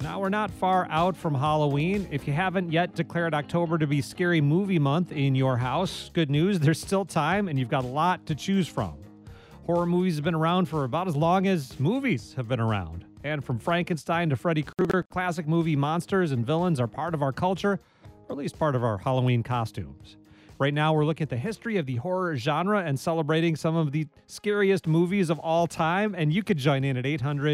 Now we're not far out from Halloween. If you haven't yet declared October to be Scary Movie Month in your house, good news, there's still time and you've got a lot to choose from. Horror movies have been around for about as long as movies have been around. And from Frankenstein to Freddy Krueger, classic movie monsters and villains are part of our culture, or at least part of our Halloween costumes. Right now, we're looking at the history of the horror genre and celebrating some of the scariest movies of all time. And you could join in at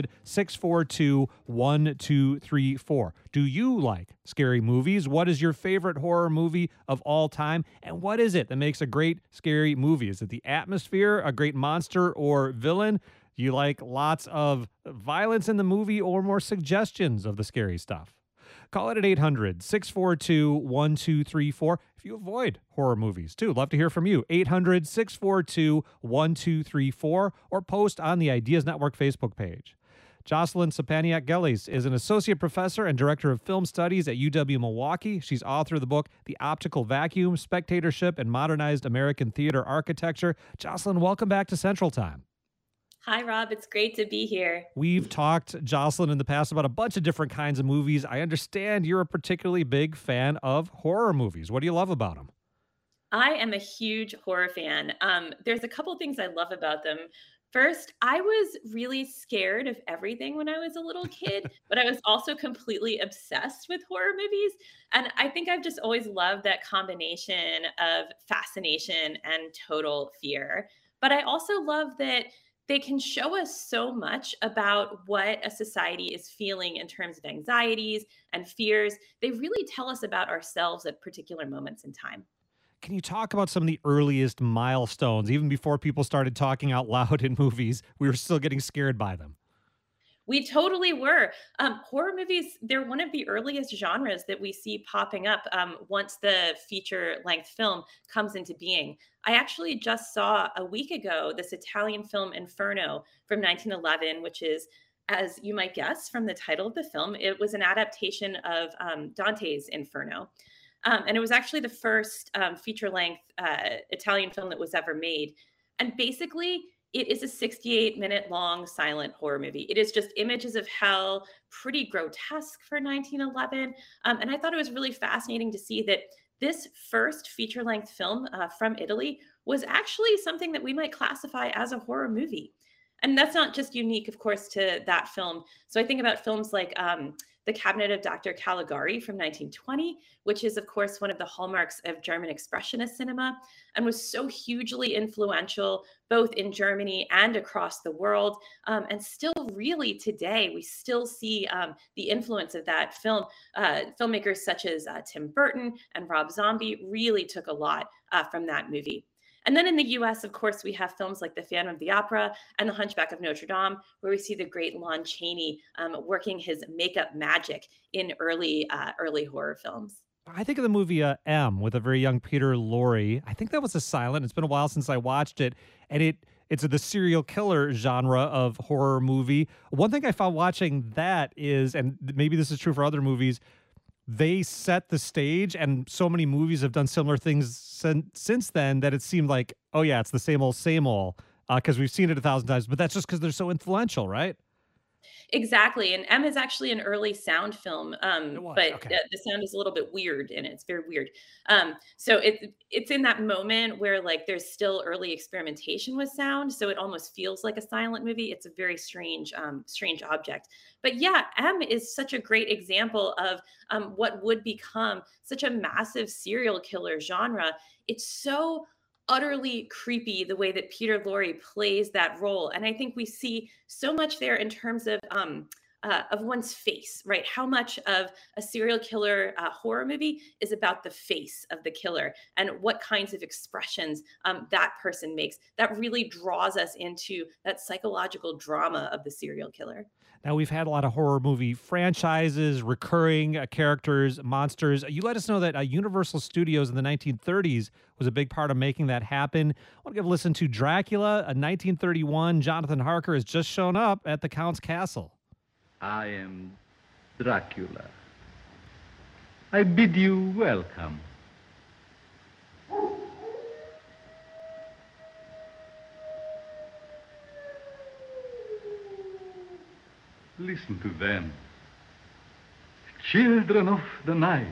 800-642-1234. Do you like scary movies? What is your favorite horror movie of all time? And what is it that makes a great scary movie? Is it the atmosphere, a great monster or villain? Do you like lots of violence in the movie or more suggestions of the scary stuff? Call it at 800-642-1234 if you avoid horror movies, too. Love to hear from you. 800-642-1234 or post on the Ideas Network Facebook page. Jocelyn Sapaniak-Gillies is an associate professor and director of film studies at UW-Milwaukee. She's author of the book, The Optical Vacuum, Spectatorship and Modernized American Theater Architecture. Jocelyn, welcome back to Central Time. Hi, Rob. It's great to be here. We've talked, Jocelyn, in the past about a bunch of different kinds of movies. I understand you're a particularly big fan of horror movies. What do you love about them? I am a huge horror fan. There's a couple things I love about them. First, I was really scared of everything when I was a little kid, but I was also completely obsessed with horror movies. And I think I've just always loved that combination of fascination and total fear. But I also love that they can show us so much about what a society is feeling in terms of anxieties and fears. They really tell us about ourselves at particular moments in time. Can you talk about some of the earliest milestones? Even before people started talking out loud in movies, we were still getting scared by them. We totally were. Horror movies, they're one of the earliest genres that we see popping up once the feature length film comes into being. I actually just saw a week ago this Italian film Inferno from 1911, which is, as you might guess from the title of the film, it was an adaptation of Dante's Inferno. And it was actually the first feature length Italian film that was ever made. And basically, it is a 68-minute long silent horror movie. It is just images of hell, pretty grotesque for 1911. And I thought it was really fascinating to see that this first feature length film from Italy was actually something that we might classify as a horror movie. And that's not just unique, of course, to that film. So I think about films like The Cabinet of Dr. Caligari from 1920, which is, of course, one of the hallmarks of German Expressionist cinema and was so hugely influential both in Germany and across the world. And still, really today, we still see the influence of that film. Filmmakers such as Tim Burton and Rob Zombie really took a lot from that movie. And then in the US, of course, we have films like The Phantom of the Opera and The Hunchback of Notre Dame, where we see the great Lon Chaney working his makeup magic in early horror films. I think of the movie M with a very young Peter Lorre. I think that was a silent. It's been a while since I watched it, and it's the serial killer genre of horror movie. One thing I found watching that is, and maybe this is true for other movies, they set the stage, and so many movies have done similar things since then that it seemed like, oh yeah, it's the same old, because we've seen it 1,000 times. But that's just because they're so influential, right? Exactly, and M is actually an early sound film, It was but okay. the sound is a little bit weird in it. It's very weird. So it's in that moment where like there's still early experimentation with sound, so it almost feels like a silent movie. It's a very strange object. But yeah, M is such a great example of what would become such a massive serial killer genre. It's so utterly creepy the way that Peter Lorre plays that role. And I think we see so much there in terms of one's face, right? How much of a serial killer horror movie is about the face of the killer and what kinds of expressions that person makes. That really draws us into that psychological drama of the serial killer. Now, we've had a lot of horror movie franchises, recurring characters, monsters. You let us know that Universal Studios in the 1930s was a big part of making that happen. I want to give a listen to Dracula, a 1931. Jonathan Harker has just shown up at the Count's Castle. I am Dracula. I bid you welcome. Listen to them. children of the night.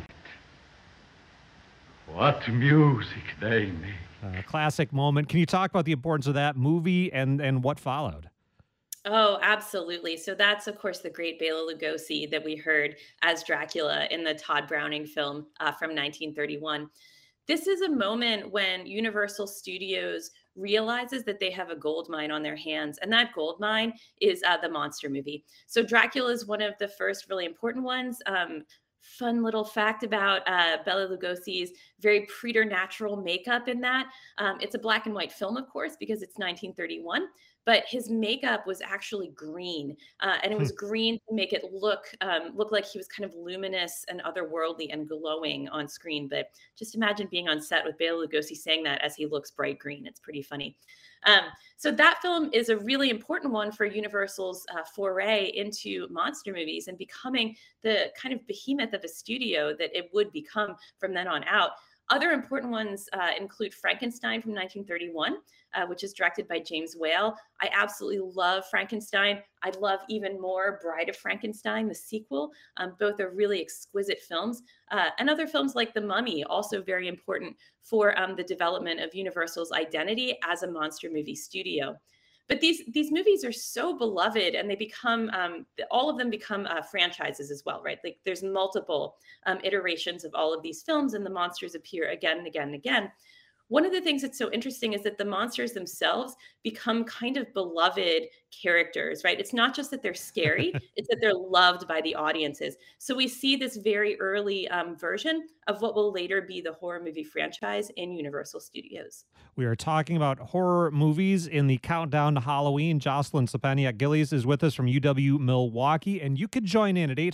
What music they make. A classic moment. Can you talk about the importance of that movie and what followed? Oh, absolutely. So that's, of course, the great Bela Lugosi that we heard as Dracula in the Todd Browning film from 1931. This is a moment when Universal Studios realizes that they have a gold mine on their hands, and that gold mine is the monster movie. So Dracula is one of the first really important ones. Fun little fact about Bela Lugosi's very preternatural makeup in that. It's a black and white film, of course, because it's 1931, but his makeup was actually green, and it was green to make it look like he was kind of luminous and otherworldly and glowing on screen. But just imagine being on set with Bela Lugosi saying that as he looks bright green. It's pretty funny. So that film is a really important one for Universal's foray into monster movies and becoming the kind of behemoth of a studio that it would become from then on out. Other important ones include Frankenstein from 1931, which is directed by James Whale. I absolutely love Frankenstein. I love even more Bride of Frankenstein, the sequel. Both are really exquisite films. And other films like The Mummy, also very important for the development of Universal's identity as a monster movie studio. But these movies are so beloved, and they become all of them become franchises as well, right? Like there's multiple iterations of all of these films, and the monsters appear again and again and again. One of the things that's so interesting is that the monsters themselves become kind of beloved characters, right? It's not just that they're scary, it's that they're loved by the audiences. So we see this very early version of what will later be the horror movie franchise in Universal Studios. We are talking about horror movies in the countdown to Halloween. Jocelyn Stepaniak Gillies is with us from UW Milwaukee, and you could join in at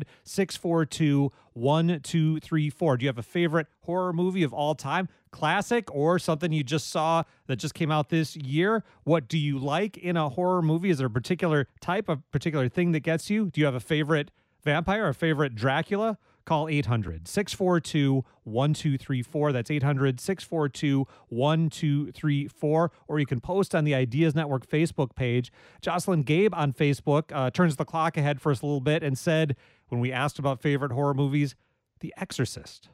800-642-1234. Do you have a favorite horror movie of all time? Classic or something you just saw that just came out this year? What do you like in a horror movie? Is there a particular type, a particular thing that gets you? Do you have a favorite vampire, a favorite Dracula? Call 800-642-1234. That's 800-642-1234. Or you can post on the Ideas Network Facebook page. Jocelyn, Gabe on Facebook turns the clock ahead for us a little bit and said, when we asked about favorite horror movies, The Exorcist.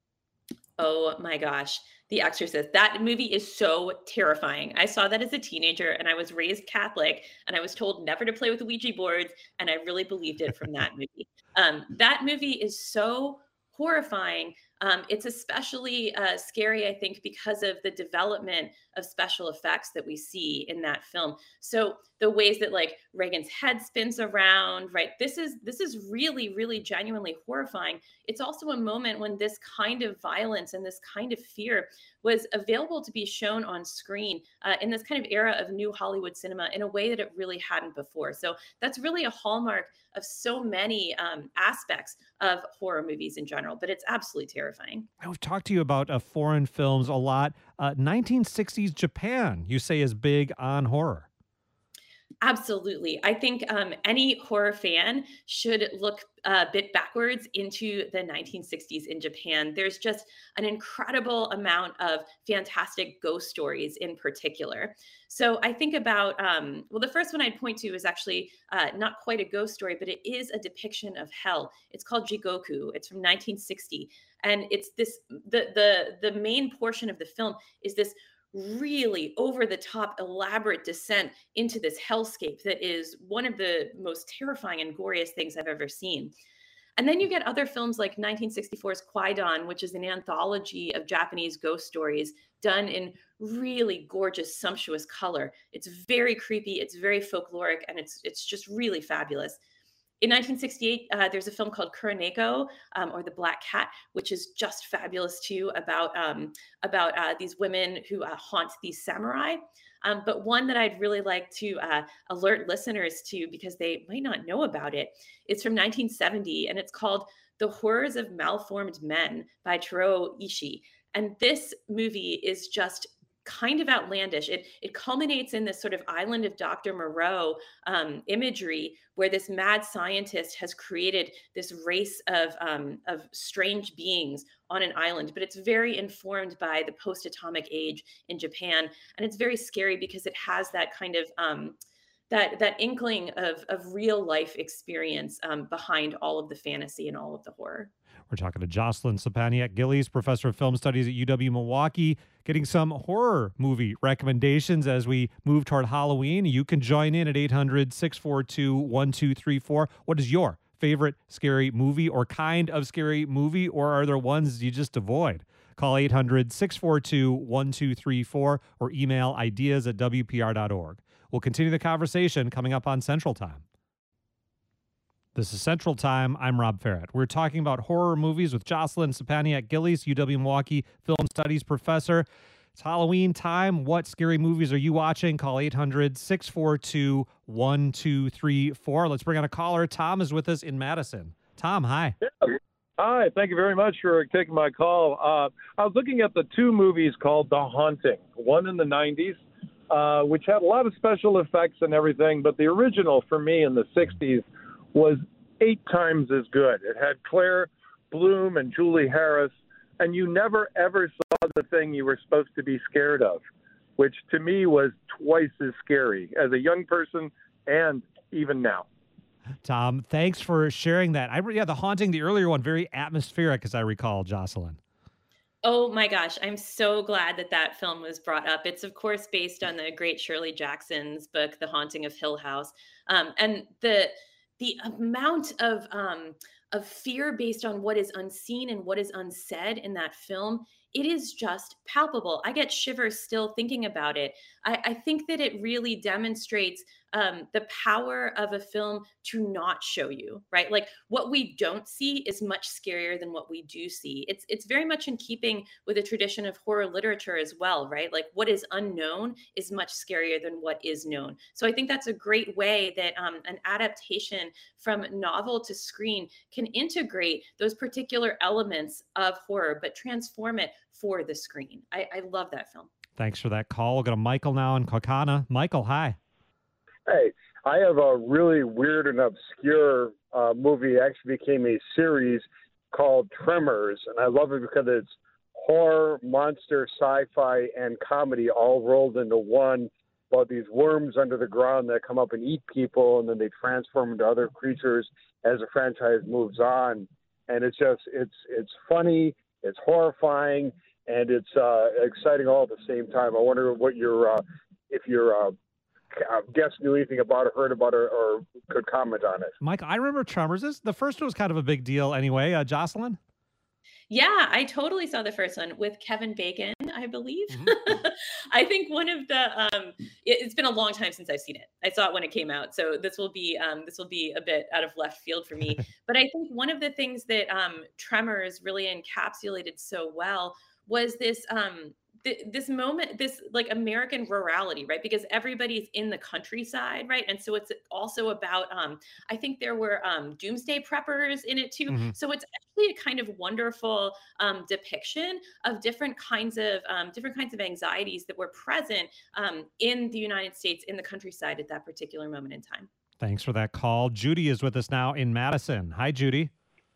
Oh my gosh, The Exorcist. That movie is so terrifying. I saw that as a teenager, and I was raised Catholic, and I was told never to play with Ouija boards, and I really believed it from that movie. That movie is so horrifying. It's especially scary, I think, because of the development of special effects that we see in that film. So the ways that like Reagan's head spins around, right? This is really, really genuinely horrifying. It's also a moment when this kind of violence and this kind of fear was available to be shown on screen in this kind of era of new Hollywood cinema in a way that it really hadn't before. So that's really a hallmark of so many aspects of horror movies in general, but it's absolutely terrifying. I've talked to you about foreign films a lot. 1960s Japan, you say, is big on horror. Absolutely. I think any horror fan should look a bit backwards into the 1960s in Japan. There's just an incredible amount of fantastic ghost stories in particular. So I think about, well, the first one I'd point to is actually not quite a ghost story, but it is a depiction of hell. It's called Jigoku. It's from 1960. And it's this, the main portion of the film is this really over the top elaborate descent into this hellscape that is one of the most terrifying and goriest things I've ever seen. And then you get other films like 1964's Kwaidan, which is an anthology of Japanese ghost stories done in really gorgeous, sumptuous color. It's very creepy, it's very folkloric, and it's just really fabulous. In 1968, there's a film called Kuroneko, or The Black Cat, which is just fabulous too, about these women who haunt these samurai. But one that I'd really like to alert listeners to, because they might not know about it, it's from 1970, and it's called The Horrors of Malformed Men by Taro Ishii. And this movie is just kind of outlandish. It culminates in this sort of island of Dr. Moreau imagery, where this mad scientist has created this race of strange beings on an island. But it's very informed by the post-atomic age in Japan, and it's very scary because it has that kind of that inkling of real life experience behind all of the fantasy and all of the horror. We're talking to Jocelyn Sapaniak Gillies, professor of film studies at UW Milwaukee, getting some horror movie recommendations as we move toward Halloween. You can join in at 800-642-1234. What is your favorite scary movie or kind of scary movie, or are there ones you just avoid? Call 800-642-1234 or email ideas@wpr.org. We'll continue the conversation coming up on Central Time. This is Central Time. I'm Rob Farrett. We're talking about horror movies with Jocelyn Sapaniak Gillies, UW Milwaukee film studies professor. It's Halloween time. What scary movies are you watching? Call 800-642-1234. Let's bring on a caller. Tom is with us in Madison. Tom, hi. Yeah. Hi, thank you very much for taking my call. I was looking at the two movies called The Haunting, one in the 90s, which had a lot of special effects and everything, but the original for me in the 60s was 8 times as good. It had Claire Bloom and Julie Harris, and you never, ever saw the thing you were supposed to be scared of, which to me was twice as scary as a young person and even now. Tom, thanks for sharing that. The Haunting, the earlier one, very atmospheric, as I recall, Jocelyn. Oh my gosh, I'm so glad that that film was brought up. It's of course based on the great Shirley Jackson's book, The Haunting of Hill House, and the amount of fear based on what is unseen and what is unsaid in that film. It is just palpable. I get shivers still thinking about it. I think that it really demonstrates the power of a film to not show you, right? Like what we don't see is much scarier than what we do see. It's very much in keeping with the tradition of horror literature as well, right? Like what is unknown is much scarier than what is known. So I think that's a great way that an adaptation from novel to screen can integrate those particular elements of horror, but transform it for the screen. I love that film. Thanks for that call. We'll go to Michael now in Kaukauna. Michael, hi. Hey, I have a really weird and obscure movie. It actually became a series called Tremors, and I love it because it's horror, monster, sci-fi, and comedy all rolled into one. About these worms under the ground that come up and eat people, and then they transform into other creatures as the franchise moves on. And it's funny, it's horrifying, and it's exciting all at the same time. I wonder what if your guest knew anything about it, heard about it, or could comment on it. Mike, I remember Tremors. The first one was kind of a big deal anyway. Jocelyn? Yeah, I totally saw the first one with Kevin Bacon, I believe. Mm-hmm. I think one of the it's been a long time since I've seen it. I saw it when it came out, so this will be a bit out of left field for me. But I think one of the things that Tremors really encapsulated so well was this moment, this like American rurality, right? Because everybody's in the countryside, right? And so it's also about, I think there were doomsday preppers in it too. Mm-hmm. So it's actually a kind of wonderful depiction of different kinds of anxieties that were present in the United States, in the countryside at that particular moment in time. Thanks for that call. Judy is with us now in Madison. Hi, Judy.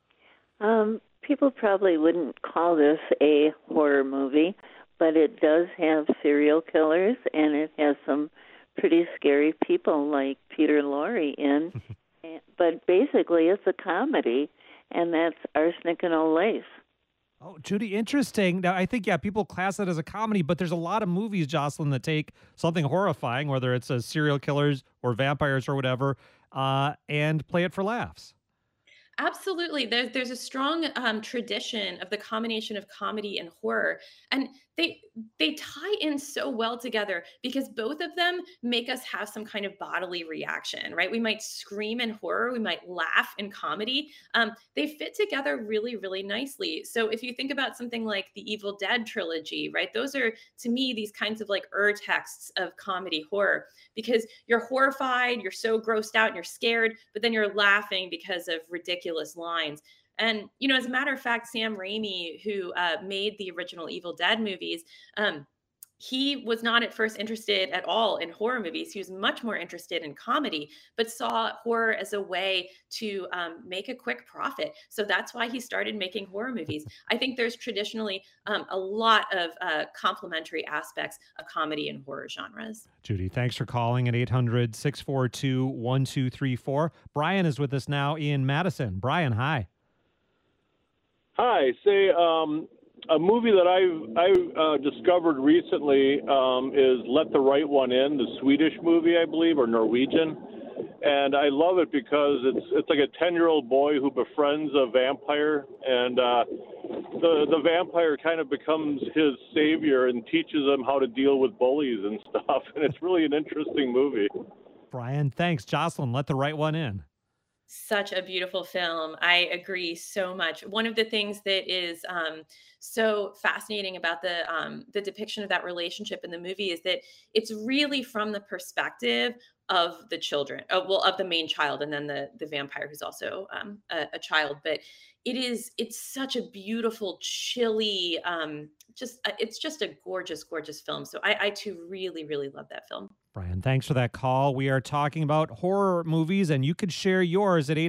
People probably wouldn't call this a horror movie, but it does have serial killers, and it has some pretty scary people like Peter Lorre in. But basically, it's a comedy, and that's Arsenic and Old Lace. Oh, Judy, interesting. Now, I think, people class it as a comedy, but there's a lot of movies, Jocelyn, that take something horrifying, whether it's serial killers or vampires or whatever, and play it for laughs. Absolutely. There's a strong tradition of the combination of comedy and horror. And they tie in so well together because both of them make us have some kind of bodily reaction, right? We might scream in horror, we might laugh in comedy. They fit together really, really nicely. So if you think about something like the Evil Dead trilogy, right? Those are, to me, these kinds of like texts of comedy horror, because you're horrified, you're so grossed out and you're scared, but then you're laughing because of ridiculous lines. And, as a matter of fact, Sam Raimi, who made the original Evil Dead movies, he was not at first interested at all in horror movies. He was much more interested in comedy, but saw horror as a way to make a quick profit. So that's why he started making horror movies. I think there's traditionally a lot of complementary aspects of comedy and horror genres. Judy, thanks for calling at 800-642-1234. Brian is with us now in Madison. Brian, hi. Hi. Say, a movie that I discovered recently is Let the Right One In, the Swedish movie, I believe, or Norwegian. And I love it because it's like a 10-year-old boy who befriends a vampire, and the vampire kind of becomes his savior and teaches him how to deal with bullies and stuff. And it's really an interesting movie. Brian, thanks. Jocelyn, Let the Right One In. Such a beautiful film. I agree so much. One of the things that is so fascinating about the depiction of that relationship in the movie is that it's really from the perspective of the children, of the main child, and then the vampire who's also a child. But it's such a beautiful, chilly, it's just a gorgeous, gorgeous film. So I too really, really love that film. Brian, thanks for that call. We are talking about horror movies, and you could share yours at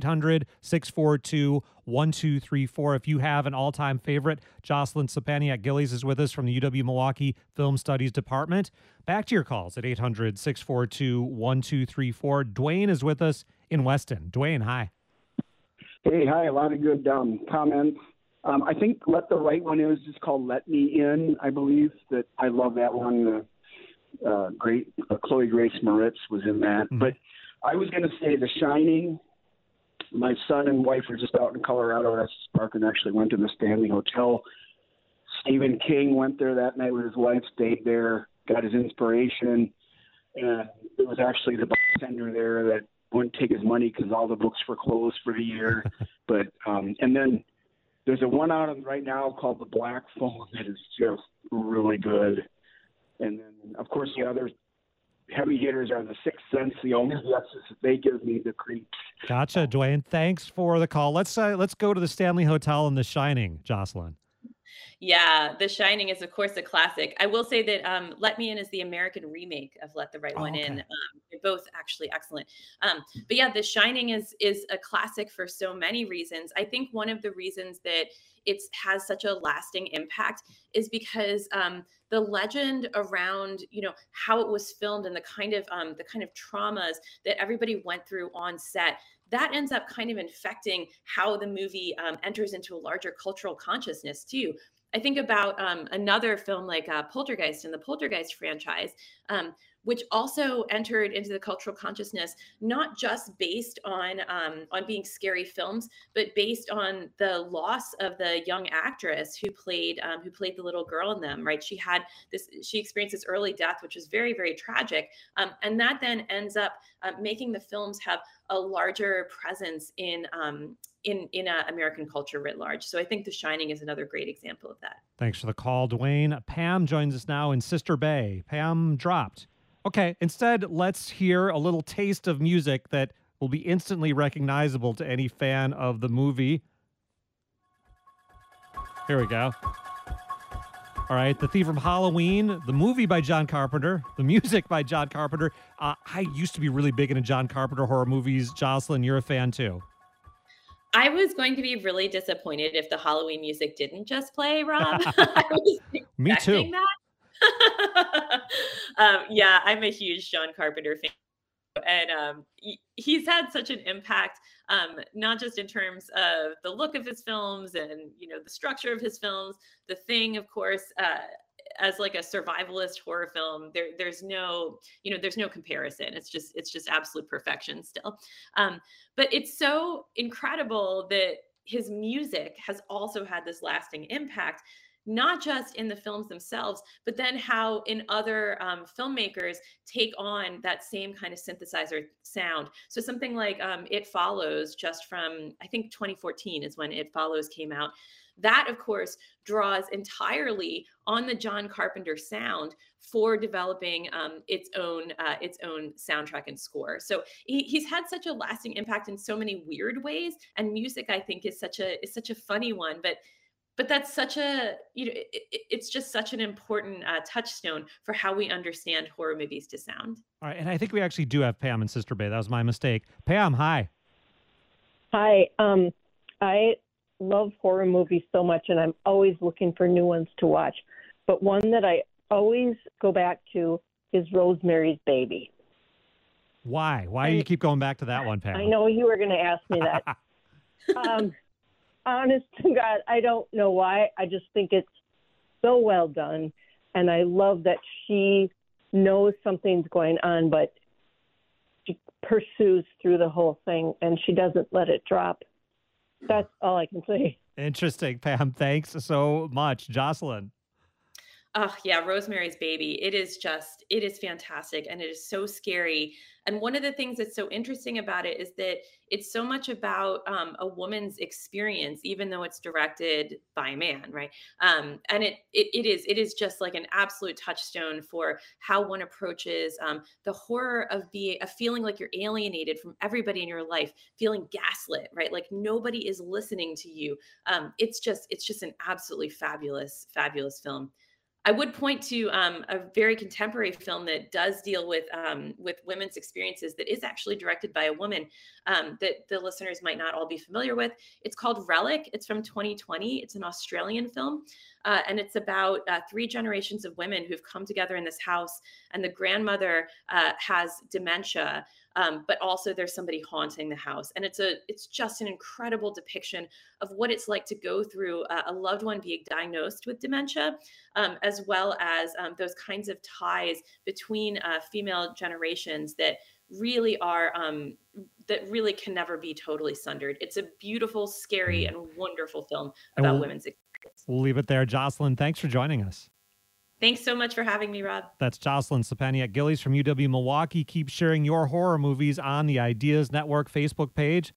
800-642-1234. If you have an all-time favorite, Jocelyn Sapaniak-Gillies is with us from the UW-Milwaukee Film Studies Department. Back to your calls at 800-642-1234. Dwayne is with us in Weston. Dwayne, hi. Hey, hi. A lot of good comments. I think Let the Right One In is just called Let Me In, I believe. That I love that one. Great. Chloe Grace Moretz was in that. Mm-hmm. But I was going to say The Shining. My son and wife were just out in Colorado Estes Park and actually went to the Stanley Hotel. Stephen King went there that night with his wife, stayed there, got his inspiration. And it was actually the bartender there that wouldn't take his money because all the books were closed for the year. But and then there's a one out right now called The Black Phone that is just really good. And then, of course, the other heavy hitters are The Sixth Sense, The Only Exorcist. They give me the creeps. Gotcha, Dwayne. Thanks for the call. Let's go to the Stanley Hotel and The Shining, Jocelyn. Yeah, The Shining is, of course, a classic. I will say that Let Me In is the American remake of Let the Right One In. They're both actually excellent. But yeah, The Shining is a classic for so many reasons. I think one of the reasons that it has such a lasting impact is because the legend around, how it was filmed and the kind of traumas that everybody went through on set, that ends up kind of infecting how the movie enters into a larger cultural consciousness too. I think about another film like Poltergeist and the Poltergeist franchise, which also entered into the cultural consciousness, not just based on being scary films, but based on the loss of the young actress who played the little girl in them. Right, she experienced this early death, which was very, very tragic, and that then ends up making the films have a larger presence in American culture writ large. So I think The Shining is another great example of that. Thanks for the call, Dwayne. Pam joins us now in Sister Bay. Pam dropped. Okay, instead, let's hear a little taste of music that will be instantly recognizable to any fan of the movie. Here we go. All right, The Thief from Halloween, the movie by John Carpenter, the music by John Carpenter. I used to be really big into John Carpenter horror movies. Jocelyn, you're a fan too. I was going to be really disappointed if the Halloween music didn't just play, Rob. I was Me too. that. Yeah, I'm a huge John Carpenter fan. And he's had such an impact, not just in terms of the look of his films and, the structure of his films. The Thing, of course, as like a survivalist horror film, there's no comparison. It's just absolute perfection still. But it's so incredible that his music has also had this lasting impact, not just in the films themselves, but then how in other filmmakers take on that same kind of synthesizer sound. So something like It Follows, just from, I think 2014 is when It Follows came out. That, of course, draws entirely on the John Carpenter sound for developing its own soundtrack and score. So he's had such a lasting impact in so many weird ways, and music, I think, is such a funny one. But But that's such a, it's just such an important touchstone for how we understand horror movies to sound. All right, and I think we actually do have Pam in Sister Bay. That was my mistake. Pam, hi. Hi. I love horror movies so much, and I'm always looking for new ones to watch. But one that I always go back to is Rosemary's Baby. Why? Why do you keep going back to that one, Pam? I know you were going to ask me that. Honest to God, I don't know why. I just think it's so well done. And I love that she knows something's going on, but she pursues through the whole thing and she doesn't let it drop. That's all I can say. Interesting, Pam. Thanks so much. Jocelyn. Oh, yeah, Rosemary's Baby. It is fantastic and it is so scary. And one of the things that's so interesting about it is that it's so much about a woman's experience, even though it's directed by a man, right? And it is just like an absolute touchstone for how one approaches the horror of feeling like you're alienated from everybody in your life, feeling gaslit, right? Like nobody is listening to you. It's just an absolutely fabulous, fabulous film. I would point to a very contemporary film that does deal with women's experiences that is actually directed by a woman that the listeners might not all be familiar with. It's called Relic. It's from 2020. It's an Australian film. And it's about 3 generations of women who've come together in this house, and the grandmother has dementia, but also there's somebody haunting the house. And it's just an incredible depiction of what it's like to go through a loved one being diagnosed with dementia, as well as those kinds of ties between female generations that really are that really can never be totally sundered. It's a beautiful, scary, and wonderful film about women's experience. We'll leave it there. Jocelyn, thanks for joining us. Thanks so much for having me, Rob. That's Jocelyn Stepaniak-Gillies from UW Milwaukee. Keep sharing your horror movies on the Ideas Network Facebook page.